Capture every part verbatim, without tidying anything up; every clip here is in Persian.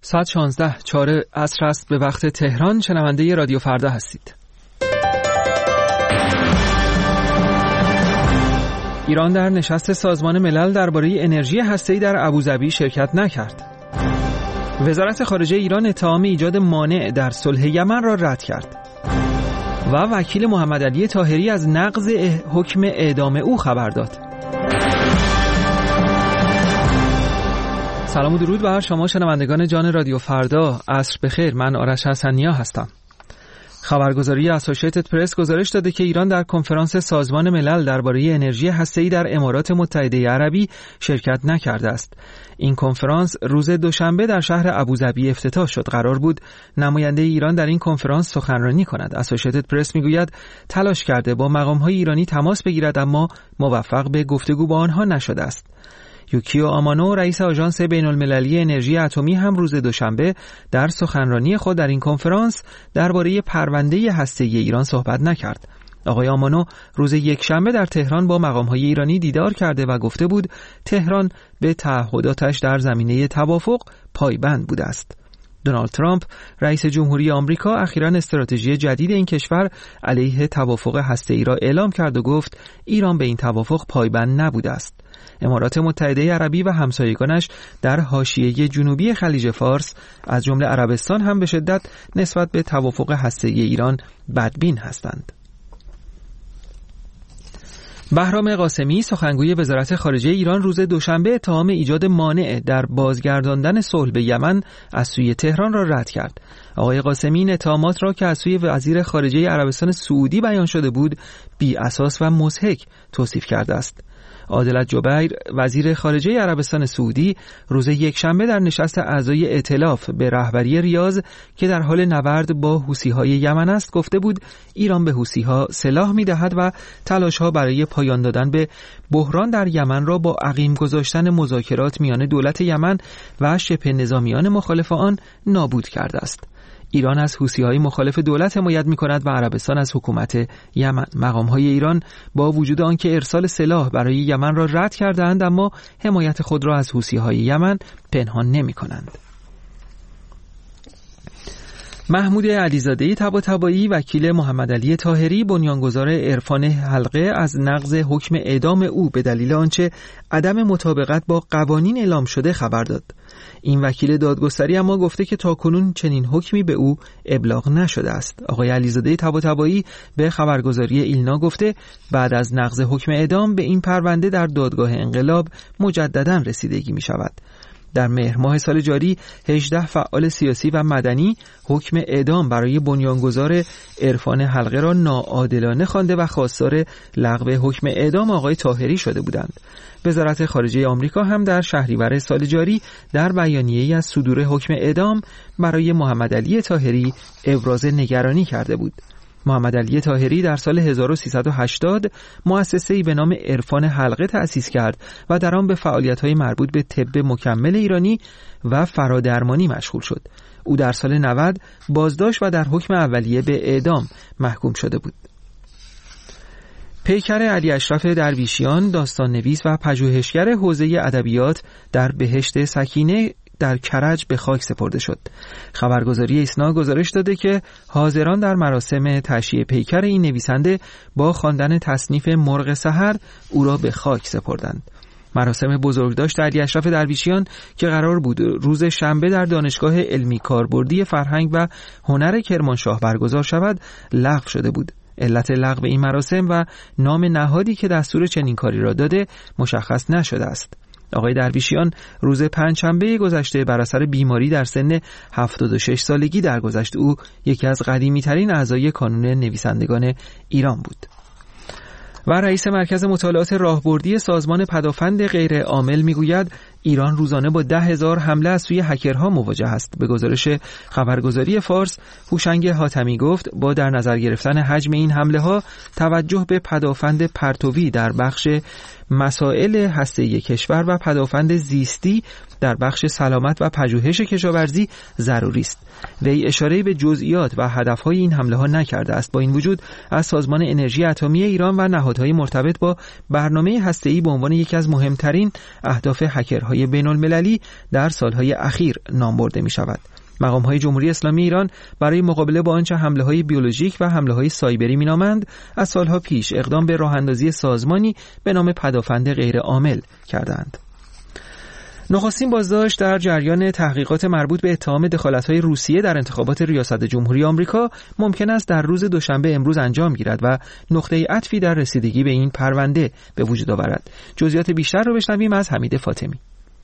ساعت شانزده چهار عصر است به وقت تهران. شنونده رادیو فردا هستید. ایران در نشست سازمان ملل درباره انرژی هسته‌ای در ابوظبی شرکت نکرد. وزارت خارجه ایران اتهام ایجاد مانع در صلح یمن را رد کرد. و وکیل محمدعلی طاهری از نقض حکم اعدام او خبر داد. سلام و درود بر شما شنوندگان جان رادیو فردا. عصر بخیر. من آرش حسنیا هستم. خبرگزاری اسوسییتد پرس گزارش داده که ایران در کنفرانس سازمان ملل درباره انرژی هسته‌ای در امارات متحده عربی شرکت نکرده است. این کنفرانس روز دوشنبه در شهر ابوظبی افتتاح شد. قرار بود نماینده ایران در این کنفرانس سخنرانی کند. اسوسییتد پرس میگوید تلاش کرده با مقام‌های ایرانی تماس بگیرد اما موفق به گفتگو با آنها نشده است. یوکیو آمانو رئیس آژانس بین‌المللی انرژی اتمی هم روز دوشنبه در سخنرانی خود در این کنفرانس درباره پرونده هسته‌ای ایران صحبت نکرد. آقای آمانو روز یکشنبه در تهران با مقام‌های ایرانی دیدار کرده و گفته بود تهران به تعهداتش در زمینه توافق پایبند بوده است. دونالد ترامپ رئیس جمهوری آمریکا اخیراً استراتژی جدید این کشور علیه توافق هسته‌ای را اعلام کرد و گفت ایران به این توافق پایبند نبوده است. امارات متحده عربی و همسایگانش در حاشیه جنوبی خلیج فارس از جمله عربستان هم به شدت نسبت به توافق هسته‌ای ایران بدبین هستند. بهرام قاسمی سخنگوی وزارت خارجه ایران روز دوشنبه اتهام ایجاد مانع در بازگرداندن صلح به یمن از سوی تهران را رد کرد. آقای قاسمی این اتهامات را که از سوی وزیر خارجه عربستان سعودی بیان شده بود بی اساس و مضحک توصیف کرده است. عادلت جبیر وزیر خارجه عربستان سعودی روز یکشنبه در نشست اعضای ائتلاف به رهبری ریاض که در حال نبرد با حوثی‌های یمن است گفته بود ایران به حوثی‌ها سلاح می‌دهد و تلاش‌ها برای پایان دادن به بحران در یمن را با عقیم گذاشتن مذاکرات میان دولت یمن و شبه نظامیان مخالف آن نابود کرده است. ایران از حوثی‌های مخالف دولت حمایت می‌کند و عربستان از حکومت یمن. مقام‌های ایران با وجود آنکه ارسال سلاح برای یمن را رد کردند اما حمایت خود را از حوثی‌های یمن پنهان نمی‌کنند. محمود علیزاده طباطبایی وکیل محمدعلی طاهری بنیانگذار عرفان حلقه از نقض حکم اعدام او به دلیل آنچه عدم مطابقت با قوانین اعلام شده خبر داد. این وکیل دادگستری اما گفته که تاکنون چنین حکمی به او ابلاغ نشده است. آقای علیزاده طباطبایی به خبرگزاری ایلنا گفته بعد از نقض حکم اعدام به این پرونده در دادگاه انقلاب مجددا رسیدگی می شود. در مهر ماه سال جاری هجده فعال سیاسی و مدنی حکم اعدام برای بنیانگذار عرفان حلقه را ناعادلانه خوانده و خواستار لغو حکم اعدام آقای طاهری شده بودند. وزارت خارجه آمریکا هم در شهریور سال جاری در بیانیه‌ای از صدور حکم اعدام برای محمدعلی طاهری ابراز نگرانی کرده بود. محمدعلی طاهری در سال هزار و سیصد و هشتاد مؤسسه‌ای به نام عرفان حلقه تأسیس کرد و در آن به فعالیت‌های مربوط به طب مکمل ایرانی و فرادرمانی مشغول شد. او در سال نود بازداشت و در حکم اولیه به اعدام محکوم شده بود. پیکر علی اشرف درویشیان داستان نویس و پژوهشگر حوزه ادبیات در بهشت سکینه در کرج به خاک سپرده شد. خبرگزاری ایسنا گزارش داده که حاضران در مراسم تشییع پیکر این نویسنده با خواندن تصنیف مرغ سحر او را به خاک سپردند. مراسم بزرگداشت علی اشرف درویشیان که قرار بود روز شنبه در دانشگاه علمی کاربردی فرهنگ و هنر کرمانشاه برگزار شود لغو شده بود. علت لغو این مراسم و نام نهادی که دستور چنین کاری را داده مشخص نشده است. آقای درویشیان روز پنجشنبه گذشته بر اثر بیماری در سن هفتاد و شش سالگی درگذشت. او یکی از قدیمی‌ترین اعضای کانون نویسندگان ایران بود. و رئیس مرکز مطالعات راهبردی سازمان پدافند غیر عامل میگوید ایران روزانه با ده هزار حمله از سوی هکرها مواجه است. به گزارش خبرگزاری فارس، هوشنگ حاتمی گفت با در نظر گرفتن حجم این حمله ها توجه به پدافند پرتوی در بخش مسائل هسته‌ای کشور و پدافند زیستی در بخش سلامت و پژوهش کشاورزی ضروری است. وی اشاره به جزئیات و هدفهای این حمله ها نکرده است. با این وجود از سازمان انرژی اتمی ایران و نهادهای مرتبط با برنامه هسته‌ای به عنوان یکی از مهمترین اهداف هکرهای های بین المللی در سالهای اخیر نام برده می شود. مقام‌های جمهوری اسلامی ایران برای مقابله با آنچه حمله‌های بیولوژیک و حمله‌های سایبری می‌نامند، از سالها پیش اقدام به راه‌اندازی سازمانی به نام پدافند غیرعامل کردند. نخستین بازداشت در جریان تحقیقات مربوط به اتهام دخالت‌های روسیه در انتخابات ریاست جمهوری آمریکا ممکن است در روز دوشنبه امروز انجام گیرد و نقطه عطفی در رسیدگی به این پرونده به وجود آورد. جزئیات بیشتر رو بشنویم از حمید فاطمی.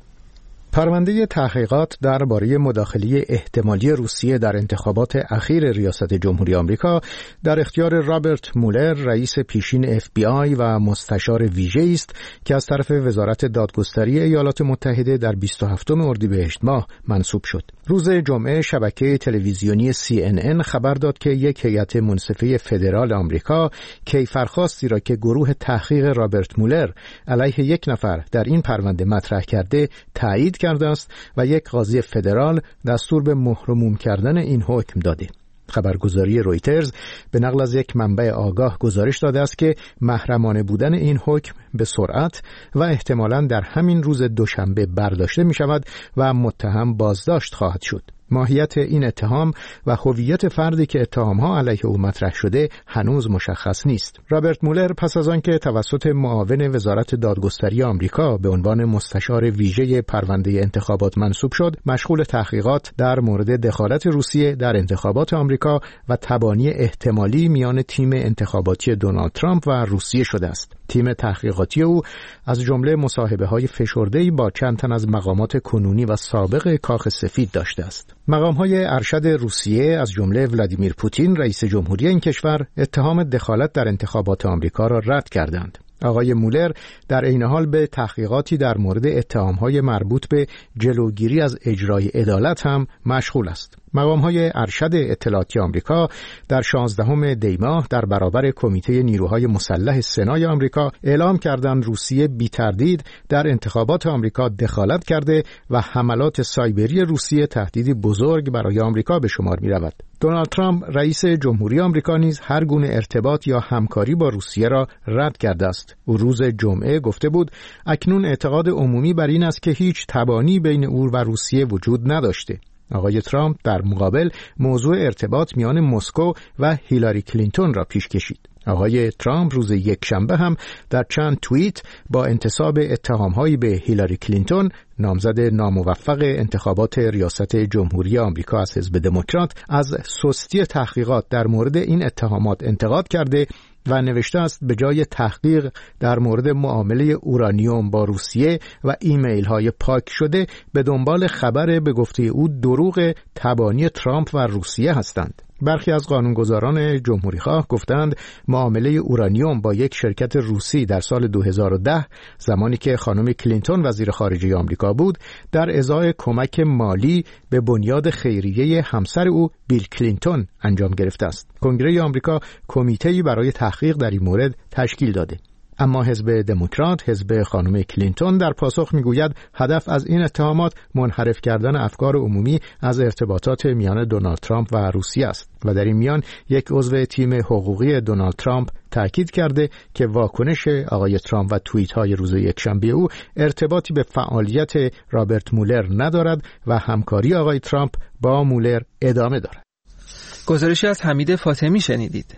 پرونده تحقیقات درباره مداخله احتمالی روسیه در انتخابات اخیر ریاست جمهوری آمریکا در اختیار رابرت مولر، رئیس پیشین اف بی آی و مستشار ویژه است که از طرف وزارت دادگستری ایالات متحده در بیست و هفتم اردیبهشت ماه منصوب شد. روز جمعه شبکه تلویزیونی سی ان ان خبر داد که یک هیئت منصفه فدرال آمریکا کیفرخواستی را که گروه تحقیق رابرت مولر علیه یک نفر در این پرونده مطرح کرده تایید کرده است و یک قاضی فدرال دستور به مهر و موم کردن این حکم داده. خبرگزاری رویترز به نقل از یک منبع آگاه گزارش داده است که محرمانه بودن این حکم به سرعت و احتمالاً در همین روز دوشنبه برداشته می شود و متهم بازداشت خواهد شد. ماهیت این اتهام و هویت فردی که اتهام‌ها علیه او مطرح شده هنوز مشخص نیست. رابرت مولر پس از آنکه توسط معاون وزارت دادگستری آمریکا به عنوان مستشار ویژه پرونده انتخابات منصوب شد، مشغول تحقیقات در مورد دخالت روسیه در انتخابات آمریکا و تبانی احتمالی میان تیم انتخاباتی دونالد ترامپ و روسیه شده است. تیم تحقیقاتی او از جمله مصاحبه‌های فشرده‌ای با چند تن از مقامات کنونی و سابق کاخ سفید داشته است. مقام‌های ارشد روسیه از جمله ولادیمیر پوتین رئیس جمهوری این کشور اتهام دخالت در انتخابات آمریکا را رد کردند. آقای مولر در عین حال به تحقیقاتی در مورد اتهام‌های مربوط به جلوگیری از اجرای عدالت هم مشغول است. مقام‌های ارشد اطلاعاتی آمریکا در شانزدهم دی ماه در برابر کمیته نیروهای مسلح سنای آمریکا اعلام کردند روسیه بی تردید در انتخابات آمریکا دخالت کرده و حملات سایبری روسیه تهدیدی بزرگ برای آمریکا به شمار می‌رود. دونالد ترامپ رئیس جمهوری آمریکا نیز هر گونه ارتباط یا همکاری با روسیه را رد کرده است. او روز جمعه گفته بود اکنون اعتقاد عمومی بر این است که هیچ تبانی بین او و روسیه وجود نداشته. آقای ترامپ در مقابل موضوع ارتباط میان مسکو و هیلاری کلینتون را پیش کشید. آقای ترامپ روز یکشنبه هم در چند توییت با انتساب اتهام‌هایی به هیلاری کلینتون، نامزد ناموفق انتخابات ریاست جمهوری آمریکا از حزب دموکرات، از سستی تحقیقات در مورد این اتهامات انتقاد کرده و نوشته است به جای تحقیق در مورد معامله اورانیوم با روسیه و ایمیل های پاک شده به دنبال خبر به گفته او دروغ تبانی ترامپ و روسیه هستند. برخی از قانونگذاران جمهوری‌خواه گفتند معامله اورانیوم با یک شرکت روسی در سال دو هزار و ده زمانی که خانم کلینتون وزیر خارجه آمریکا بود در ازای کمک مالی به بنیاد خیریه همسر او بیل کلینتون انجام گرفته است. کنگره آمریکا کمیته‌ای برای تحقیق در این مورد تشکیل داده. اما حزب دموکرات، حزب خانم کلینتون، در پاسخ میگوید هدف از این اتهامات منحرف کردن افکار عمومی از ارتباطات میان دونالد ترامپ و روسیه است و در این میان یک عضو تیم حقوقی دونالد ترامپ تاکید کرده که واکنش آقای ترامپ و توییت های روز یکشنبه او ارتباطی به فعالیت رابرت مولر ندارد و همکاری آقای ترامپ با مولر ادامه دارد. گزارشی از حمید فاطمی شنیدید.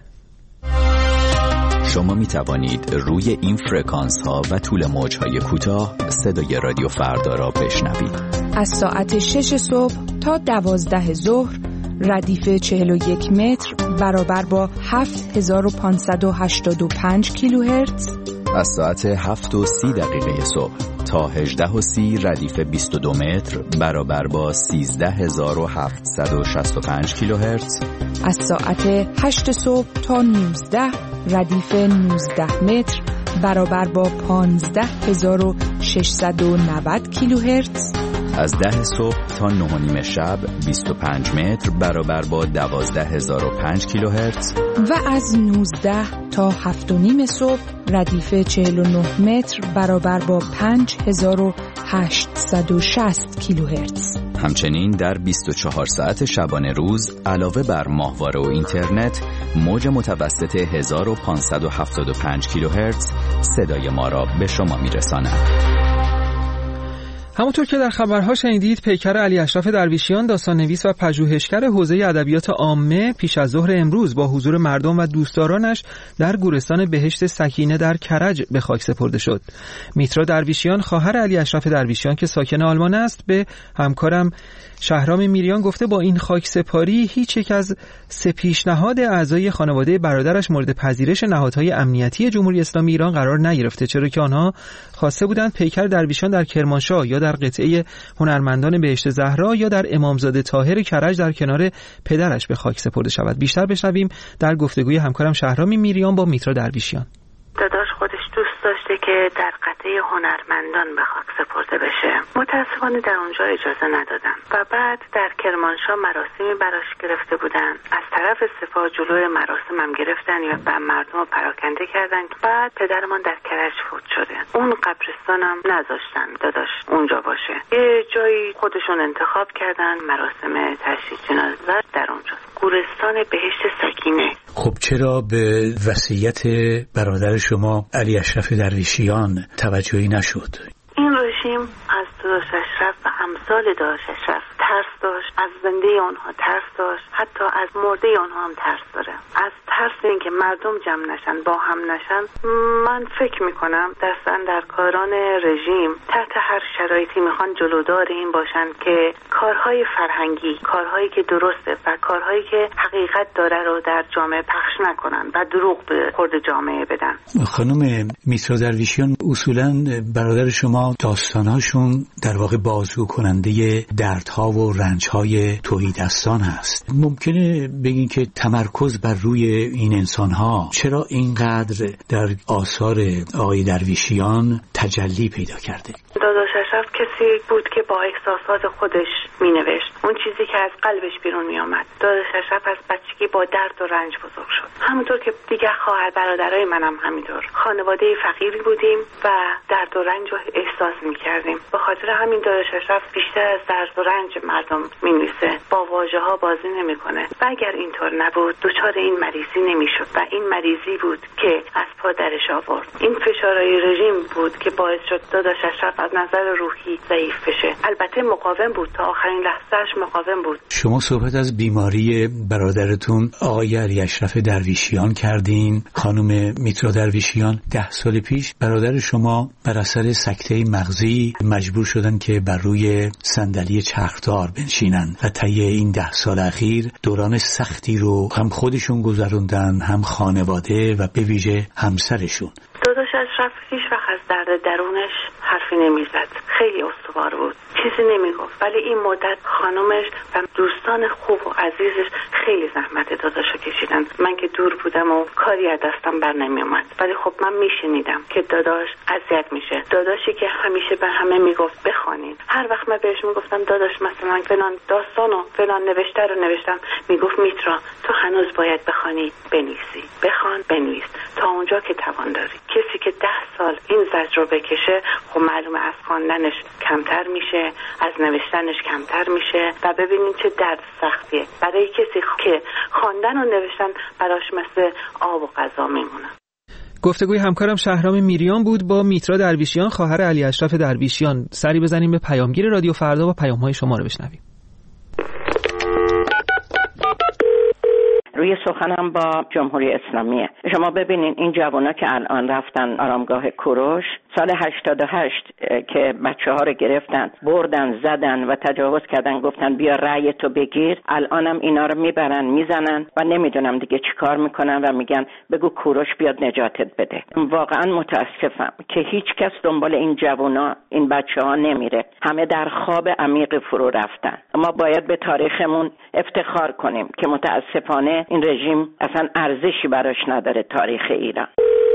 شما می توانید روی این فرکانس ها و طول موج های کوتاه صدای رادیو فردا را بشنوید. از ساعت شش صبح تا دوازده ظهر ردیف چهل و یک متر برابر با هفت هزار و پانصد و هشتاد و پنج کیلوهرتز. از ساعت هفت و سی دقیقه صبح تا هجده و سی ردیف بیست و دو متر برابر با سیزده هزار و هفتصد و شصت و پنج کیلوهرتز. از ساعت هشت صبح تا نوزده ردیف نوزده متر برابر با پانزده هزار و ششصد و نود کیلوهرتز. از ده صبح تا نه و نیم شب بیست و پنج متر برابر با دوازده هزار و پنج کیلوهرتز و از نوزده تا هفت و نیم صبح ردیف چهل و نه متر برابر با پنج هزار و هشتصد و شصت کیلوهرتز. همچنین در بیست و چهار ساعت شبانه روز علاوه بر ماهواره و اینترنت موج متوسط هزار و پانصد و هفتاد و پنج کیلوهرتز صدای ما را به شما میرساند. همونطور که در خبرها شنیدید، پیکر علی اشرف درویشیان، داستان‌نویس و پژوهشگر حوزه ادبیات عامه، پیش از ظهر امروز با حضور مردم و دوستدارانش در گورستان بهشت سکینه در کرج به خاک سپرده شد. میترا درویشیان، خواهر علی اشرف درویشیان که ساکن آلمان است، به همکارم شهرام میریان گفته با این خاک سپاری هیچ یک از سه پیشنهاد اعضای خانواده برادرش مورد پذیرش نهادهای امنیتی جمهوری اسلامی ایران قرار نگرفته، چرا که آنها خواسته بودند پیکر درویشیان در کرمانشاه یا در قطعه هنرمندان بهشت زهرا یا در امامزاده طاهر کرج در کنار پدرش به خاک سپرده شود. بیشتر بشنویم در گفتگوی همکارم شهرام میریان با میترا درویشیان. داداش خودش دوست داشته که در قطعه هنرمندان به خاک سپرده بشه. متاسفانه در اونجا اجازه ندادن و بعد در کرمانشاه مراسمی براش گرفته بودن. از طرف سپاه جلوی مراسم هم گرفتن و مردم رو پراکنده کردن. بعد پدرمان در کرج فوت شده. اون قبرستان هم نذاشتن داداش اونجا باشه. یه جایی خودشون انتخاب کردن، مراسم تشییع جنازه در اونجا. گورستان بهشت سکینه. خب چرا به وصیت برادر شما علی اشرف درویشیان توجهی نشد؟ این رژیم از داداش اشرف و امثال داداش اشرف ترس داشت، از زنده اونها ترس داشت، حتی از مرده اونها هم ترس داره. از ترس اینکه مردم جمع نشن، با هم نشن، من فکر میکنم دستن در کاران رژیم تحت هر شرایطی میخوان جلودار این باشن که کارهای فرهنگی، کارهایی که درسته و کارهایی که حقیقت داره رو در جامعه پخش نکنن و دروغ به خورد جامعه بدن. خانم میترا درویشیان، اصولاً برادر شما داستانهاشون در واقع بازگو کننده دردها و رنجهای تهیدستان هست. ممکنه بگین که تمرکز بر روی این انسانها چرا اینقدر در آثار آقای درویشیان تجلی پیدا کرده؟ داداش اشرف کسی بود که با احساسات خودش می نوشت، اون چیزی که از قلبش بیرون می آمد. داداش اشرف از بچگی با درد و رنج بزرگ شد، همونطور که دیگر خواهر برادرای منم همینطور. خانواده فقیری بودیم و درد و رنج رو احساس می کردیم. به خاطر همین داداش اشرف بیشتر از درد و رنج مردم می نویسه، با واژه ها بازی نمی کنه. و اگر اینطور نبود دچار این مریضی نمی شد و این مریضی بود که از پا درش آورد. این فشارهای رژیم بود که باعث شد داداش اشرف از نظر روحی ضعیف بشه. البته مقاوم بود، تا آخرین لحظهش مقاوم بود. شما صحبت از بیماری برادرتون آقای علی اشرف درویشیان کردین. خانم میترا درویشیان، ده سال پیش برادر شما بر اثر سکته مغزی مجبور شدن که بر روی صندلی چرخدار بنشینن و طی این ده سال اخیر دوران سختی رو هم خودشون گذروندن، هم خانواده و به ویژه همسرشون. داداش اشرف هیچ وقت از درد درونش حرفی نمیزد، خیلی استوار بود، چیزی نمیگفت، ولی این مدت خانمش و دوستان خوب و عزیزش خیلی زحمت داداشو کشیدن. من که دور بودم و کاری از دستم بر نمیومد، ولی خب من میشنیدم که داداش اذیت میشه. داداشی که همیشه به همه میگفت بخوانید. هر وقت من بهش میگفتم داداش مثلا فلان داستانو فلان نوشته رو نوشتم، میگفت میترا تو هنوز باید بخوانی، بنویسی، بخوان، بنویس تا اونجا که توان داری. کسی که ده سال این زجر رو بکشه، خب معلومه از خواندنش کمتر میشه، از نوشتنش کمتر میشه و ببینید چه درد سختیه برای کسی که خواندن و نوشتن براش مثل آب و غذا میمونه. گفتگوی همکارم شهرام میریان بود با میترا درویشیان، خواهر علی اشرف درویشیان. سری بزنیم به پیامگیر رادیو فردا و پیام‌های شما رو بشنویم. روی سخنم با جمهوری اسلامیه. شما ببینین این جوانا که الان رفتن آرامگاه کوروش، سال هشتاد و هشت که بچه ها رو گرفتن بردن زدن و تجاوز کردن، گفتن بیا رأی تو بگیر، الانم اینا رو میبرن میزنن و نمیدونم دیگه چی کار میکنن و میگن بگو کوروش بیاد نجاتت بده. واقعا متاسفم که هیچ کس دنبال این جوانا، این بچه ها نمیره، همه در خواب عمیق فرو رفتن. ما باید به تاریخمون افتخار کنیم که متاسفانه این رژیم اصلا ارزشی براش نداره تاریخ ایران.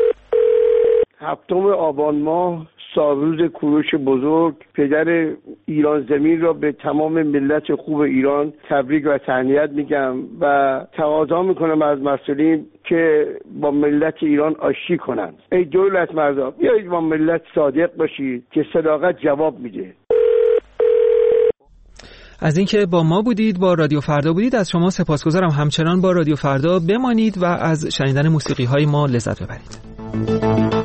هفتم آبان ماه سالروز کوروش بزرگ، پدر ایران زمین را به تمام ملت خوب ایران تبریک و تهنیت میگم و تقاضا میکنم از مسئولین که با ملت ایران آشتی کنند. ای دولت مردا، بیایید با ملت صادق باشید که صداقت جواب میده. از اینکه با ما بودید، با رادیو فردا بودید، از شما سپاسگزارم. همچنان با رادیو فردا بمانید و از شنیدن موسیقی های ما لذت ببرید.